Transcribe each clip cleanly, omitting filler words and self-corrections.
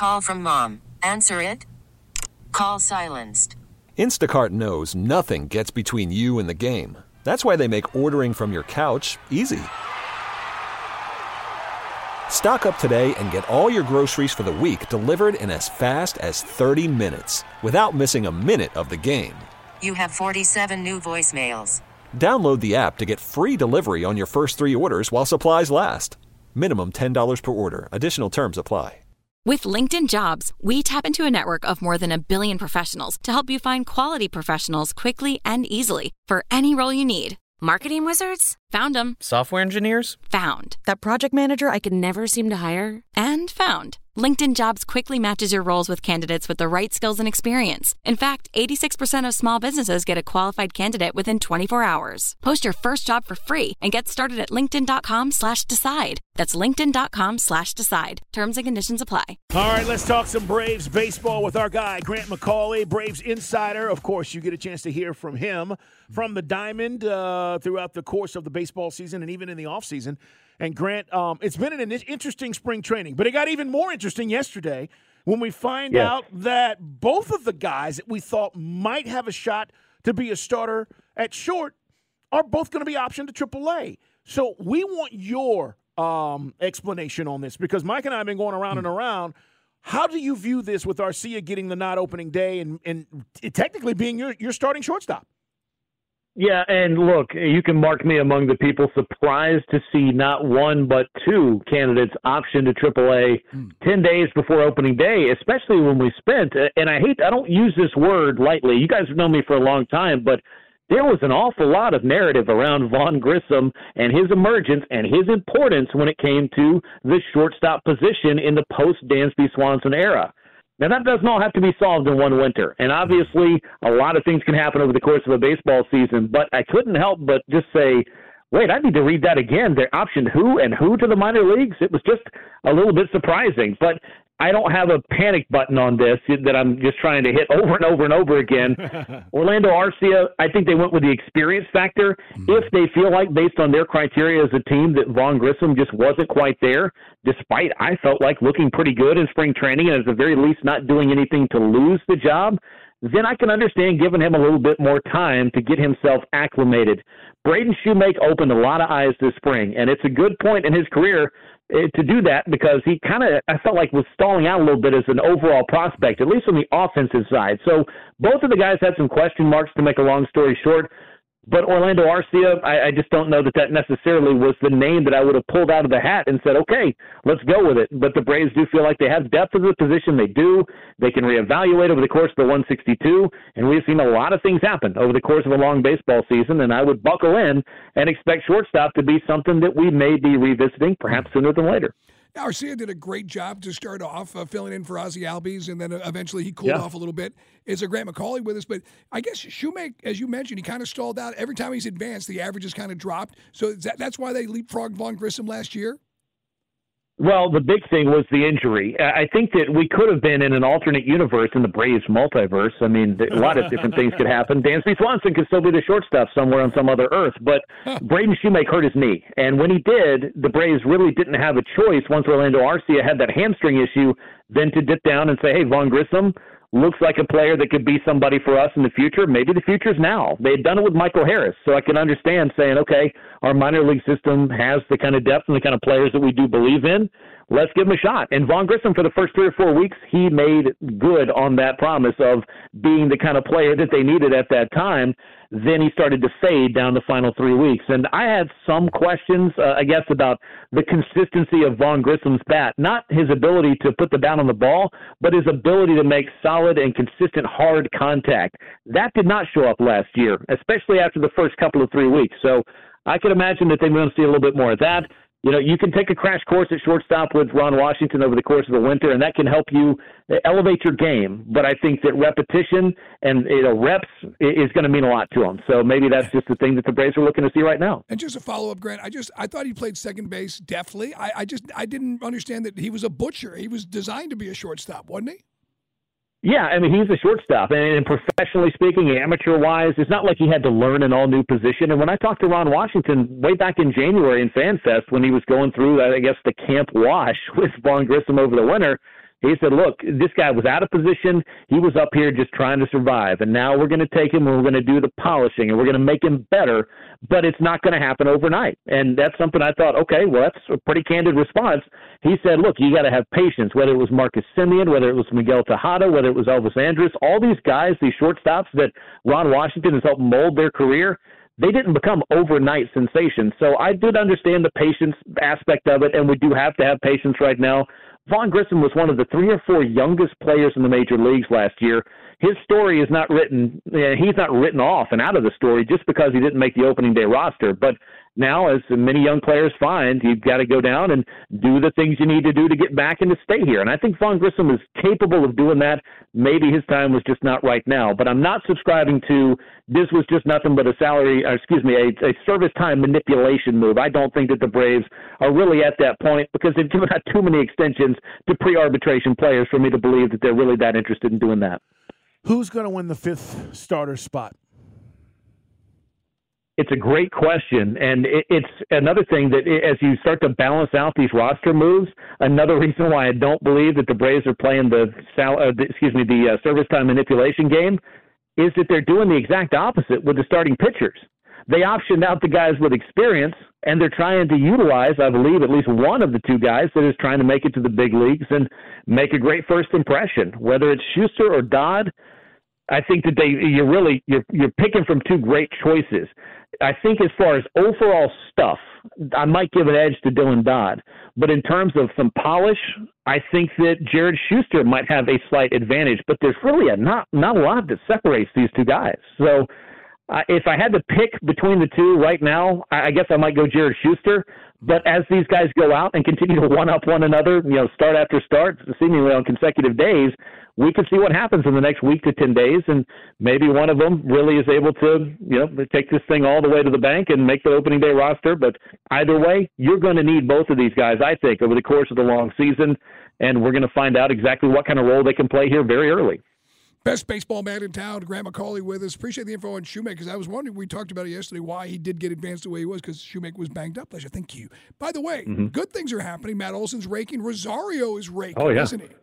Call from mom. Answer it. Call silenced. Instacart knows nothing gets between you and the game. That's why they make ordering from your couch easy. Stock up today and get all your groceries for the week delivered in as fast as 30 minutes without missing a minute of the game. You have 47 new voicemails. Download the app to get free delivery on your first 3 orders while supplies last. Minimum $10 per order. Additional terms apply. With LinkedIn Jobs, we tap into a network of more than 1 billion professionals to help you find quality professionals quickly and easily for any role you need. Marketing wizards? Found them. Software engineers? Found. That project manager I could never seem to hire? And found. LinkedIn Jobs quickly matches your roles with candidates with the right skills and experience. In fact, 86% of small businesses get a qualified candidate within 24 hours. Post your first job for free and get started at linkedin.com/decide. That's linkedin.com/decide. Terms and conditions apply. All right, let's talk some Braves baseball with our guy, Grant McAuley, Braves insider. Of course, you get a chance to hear from him from the diamond throughout the course of the baseball season and even in the offseason. And Grant, it's been an interesting spring training, but it got even more interesting yesterday when we find out that both of the guys that we thought might have a shot to be a starter at short are both going to be optioned to AAA. So we want your explanation on this because Mike and I have been going around and around. How do you view this with Arcia getting the nod opening day and technically being your starting shortstop? Yeah, and look, you can mark me among the people surprised to see not one but two candidates optioned to AAA 10 days before opening day, especially when we spent, and I don't use this word lightly. You guys have known me for a long time, but there was an awful lot of narrative around Vaughn Grissom and his emergence and his importance when it came to the shortstop position in the post-Dansby Swanson era. Now, that doesn't all have to be solved in one winter, and obviously a lot of things can happen over the course of a baseball season, but I couldn't help but just say, wait, I need to read that again. They optioned who and who to the minor leagues? It was just a little bit surprising, but I don't have a panic button on this that I'm just trying to hit over and over and over again. Orlando Arcia, I think they went with the experience factor. If they feel like, based on their criteria as a team, that Vaughn Grissom just wasn't quite there, despite I felt like looking pretty good in spring training and at the very least not doing anything to lose the job, then I can understand giving him a little bit more time to get himself acclimated. Braden Shoemake opened a lot of eyes this spring, and it's a good point in his career to do that because he I felt like was stalling out a little bit as an overall prospect, at least on the offensive side. So both of the guys had some question marks, to make a long story short. But Orlando Arcia, I just don't know that necessarily was the name that I would have pulled out of the hat and said, okay, let's go with it. But the Braves do feel like they have depth of the position. They do. They can reevaluate over the course of the 162. And we've seen a lot of things happen over the course of a long baseball season. And I would buckle in and expect shortstop to be something that we may be revisiting perhaps sooner than later. Now, Arcia did a great job to start off filling in for Ozzie Albies, and then eventually he cooled off a little bit. It's a Grant McAuley with us, but I guess Shoemake, as you mentioned, he kind of stalled out. Every time he's advanced, the averages kind of dropped. So that's why they leapfrogged Vaughn Grissom last year? Well, the big thing was the injury. I think that we could have been in an alternate universe in the Braves multiverse. I mean, a lot of different things could happen. Dansby Swanson could still be the shortstop somewhere on some other earth, but Braden Shoemake hurt his knee. And when he did, the Braves really didn't have a choice once Orlando Arcia had that hamstring issue than to dip down and say, hey, Vaughn Grissom looks like a player that could be somebody for us in the future. Maybe the future's now. They had done it with Michael Harris, so I can understand saying, okay, our minor league system has the kind of depth and the kind of players that we do believe in. Let's give him a shot. And Vaughn Grissom, for the first 3 or 4 weeks, he made good on that promise of being the kind of player that they needed at that time. Then he started to fade down the final 3 weeks. And I had some questions, I guess, about the consistency of Vaughn Grissom's bat. Not his ability to put the bat on the ball, but his ability to make solid and consistent hard contact. That did not show up last year, especially after the first couple of 3 weeks. So I could imagine that they're going to see a little bit more of that. You know, you can take a crash course at shortstop with Ron Washington over the course of the winter, and that can help you elevate your game. But I think that repetition and reps is going to mean a lot to them. So maybe that's just the thing that the Braves are looking to see right now. And just a follow-up, Grant, I thought he played second base deftly. I didn't understand that he was a butcher. He was designed to be a shortstop, wasn't he? Yeah, I mean, he's a shortstop, and professionally speaking, amateur-wise, it's not like he had to learn an all-new position. And when I talked to Ron Washington way back in January in FanFest when he was going through, I guess, the camp wash with Vaughn Grissom over the winter, He said, look, this guy was out of position. He was up here just trying to survive. And now we're going to take him and we're going to do the polishing and we're going to make him better. But it's not going to happen overnight. And that's something I thought, okay, well, that's a pretty candid response. He said, look, you got to have patience, whether it was Marcus Semien, whether it was Miguel Tejada, whether it was Elvis Andrus, all these guys, these shortstops that Ron Washington has helped mold their career. They didn't become overnight sensations. So I did understand the patience aspect of it, and we do have to have patience right now. Vaughn Grissom was one of the 3 or 4 youngest players in the major leagues last year. His story is not written, he's not written off and out of the story just because he didn't make the opening day roster. But now, as many young players find, you've got to go down and do the things you need to do to get back and to stay here. And I think Vaughn Grissom is capable of doing that. Maybe his time was just not right now. But I'm not subscribing to this was just nothing but a service time manipulation move. I don't think that the Braves are really at that point because they've given out too many extensions to pre-arbitration players for me to believe that they're really that interested in doing that. Who's going to win the 5th starter spot? It's a great question, and it's another thing that as you start to balance out these roster moves, another reason why I don't believe that the Braves are playing the service time manipulation game is that they're doing the exact opposite with the starting pitchers. They optioned out the guys with experience, and they're trying to utilize, I believe, at least one of the 2 guys that is trying to make it to the big leagues and make a great first impression. Whether it's Schuster or Dodd, I think that you're picking from 2 great choices. I think as far as overall stuff, I might give an edge to Dylan Dodd. But in terms of some polish, I think that Jared Schuster might have a slight advantage. But there's really not a lot that separates these 2 guys. So if I had to pick between the 2 right now, I guess I might go Jared Schuster. But as these guys go out and continue to one-up one another, start after start, seemingly on consecutive days, we can see what happens in the next week to 10 days, and maybe one of them really is able to, take this thing all the way to the bank and make the opening day roster. But either way, you're going to need both of these guys, I think, over the course of the long season, and we're going to find out exactly what kind of role they can play here very early. Best baseball man in town, Grant McCauley with us. Appreciate the info on Shoemaker, because I was wondering, we talked about it yesterday, why he did get advanced the way he was, because Shoemaker was banged up. Pleasure. Thank you. By the way, good things are happening. Matt Olson's raking. Rosario is raking, isn't he?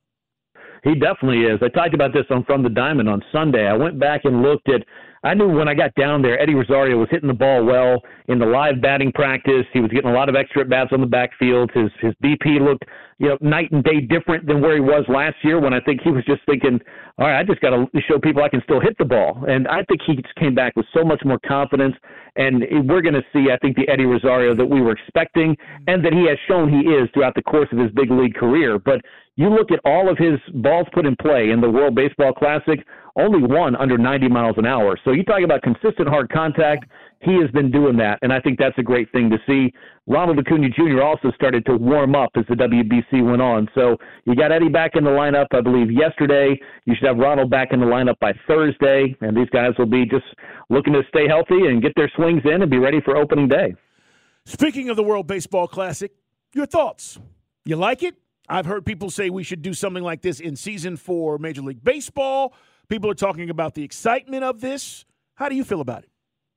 He definitely is. I talked about this on From the Diamond on Sunday. I went back and looked at I knew when I got down there, Eddie Rosario was hitting the ball well in the live batting practice. He was getting a lot of extra at-bats on the backfield. His BP looked, night and day different than where he was last year, when I think he was just thinking, all right, I just got to show people I can still hit the ball. And I think he just came back with so much more confidence. And we're going to see, I think, the Eddie Rosario that we were expecting and that he has shown he is throughout the course of his big league career. But you look at all of his balls put in play in the World Baseball Classic, only one under 90 miles an hour. So you talk about consistent hard contact. He has been doing that, and I think that's a great thing to see. Ronald Acuna Jr. also started to warm up as the WBC went on. So you got Eddie back in the lineup, I believe, yesterday. You should have Ronald back in the lineup by Thursday, and these guys will be just looking to stay healthy and get their swings in and be ready for opening day. Speaking of the World Baseball Classic, your thoughts? You like it? I've heard people say we should do something like this in season for Major League Baseball. People are talking about the excitement of this. How do you feel about it?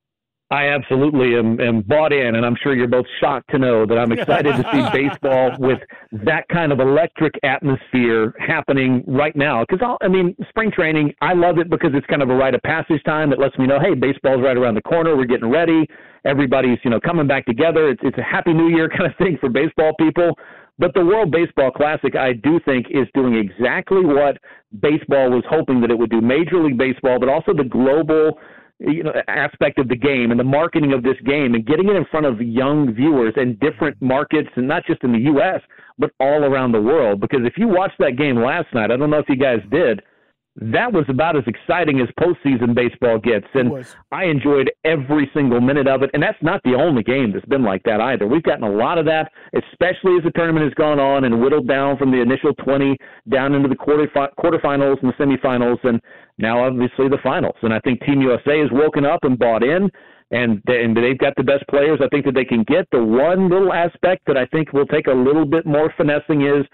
I absolutely am bought in, and I'm sure you're both shocked to know that I'm excited to see baseball with that kind of electric atmosphere happening right now. Because, spring training, I love it because it's kind of a rite of passage time. It lets me know, hey, baseball's right around the corner. We're getting ready. Everybody's, coming back together. It's a Happy New Year kind of thing for baseball people. But the World Baseball Classic, I do think, is doing exactly what baseball was hoping that it would do. Major League Baseball, but also the global aspect of the game and the marketing of this game and getting it in front of young viewers in different markets, and not just in the U.S., but all around the world. Because if you watched that game last night, I don't know if you guys did, that was about as exciting as postseason baseball gets. And I enjoyed every single minute of it. And that's not the only game that's been like that either. We've gotten a lot of that, especially as the tournament has gone on and whittled down from the initial 20 down into the quarterfinals and the semifinals, and now obviously the finals. And I think Team USA has woken up and bought in, and they've got the best players I think that they can get. The one little aspect that I think will take a little bit more finessing is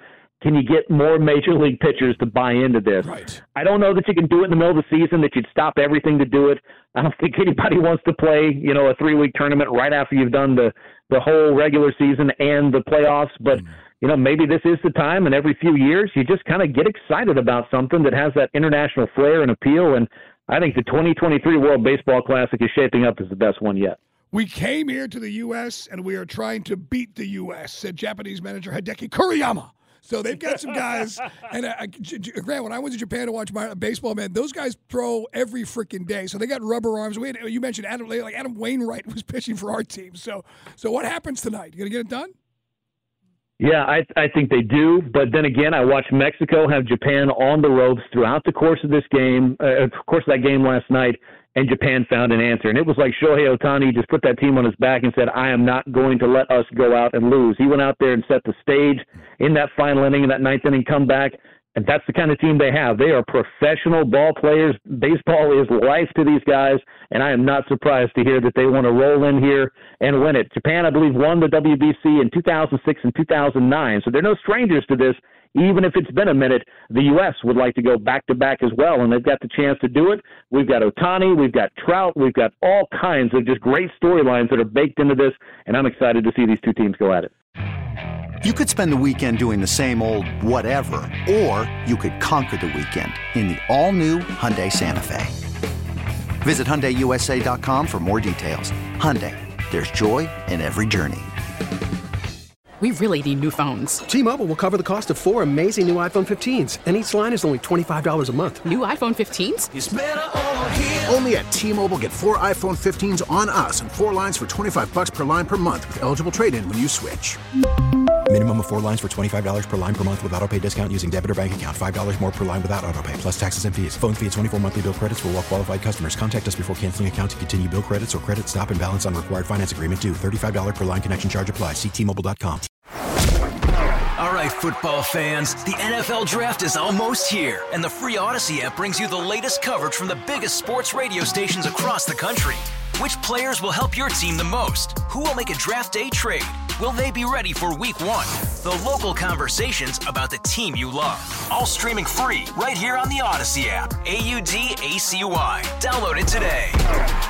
can you get more major league pitchers to buy into this? Right. I don't know that you can do it in the middle of the season, that you'd stop everything to do it. I don't think anybody wants to play, a 3-week tournament right after you've done the whole regular season and the playoffs. But, maybe this is the time, and every few years you just kind of get excited about something that has that international flair and appeal. And I think the 2023 World Baseball Classic is shaping up as the best one yet. We came here to the U.S., and we are trying to beat the U.S., said Japanese manager Hideki Kuriyama. So they've got some guys. And Grant, when I went to Japan to watch my baseball, man, those guys throw every freaking day. So they got rubber arms. You mentioned Adam Wainwright was pitching for our team. So what happens tonight? You going to get it done? Yeah, I think they do. But then again, I watched Mexico have Japan on the ropes throughout the course of this game, course of that game last night, and Japan found an answer. And it was like Shohei Ohtani just put that team on his back and said, I am not going to let us go out and lose. He went out there and set the stage in that final inning, in that ninth inning comeback. And that's the kind of team they have. They are professional ball players. Baseball is life to these guys, and I am not surprised to hear that they want to roll in here and win it. Japan, I believe, won the WBC in 2006 and 2009, so they're no strangers to this. Even if it's been a minute, the U.S. would like to go back-to-back as well, and they've got the chance to do it. We've got Ohtani, we've got Trout, we've got all kinds of just great storylines that are baked into this, and I'm excited to see these two teams go at it. You could spend the weekend doing the same old whatever, or you could conquer the weekend in the all-new Hyundai Santa Fe. Visit HyundaiUSA.com for more details. Hyundai, there's joy in every journey. We really need new phones. T-Mobile will cover the cost of 4 amazing new iPhone 15s, and each line is only $25 a month. New iPhone 15s? It's better over here. Only at T-Mobile, get 4 iPhone 15s on us and 4 lines for $25 per line per month with eligible trade-in when you switch. Minimum of 4 lines for $25 per line per month with autopay discount using debit or bank account. $5 more per line without autopay, plus taxes and fees. Phone fee at 24 monthly bill credits for well-qualified customers. Contact us before canceling account to continue bill credits or credit stop and balance on required finance agreement due. $35 per line connection charge applies. See T-Mobile.com. All right, football fans, the NFL Draft is almost here, and the free Odyssey app brings you the latest coverage from the biggest sports radio stations across the country. Which players will help your team the most? Who will make a draft day trade? Will they be ready for week 1? The local conversations about the team you love. All streaming free right here on the Odyssey app. AUDACY. Download it today.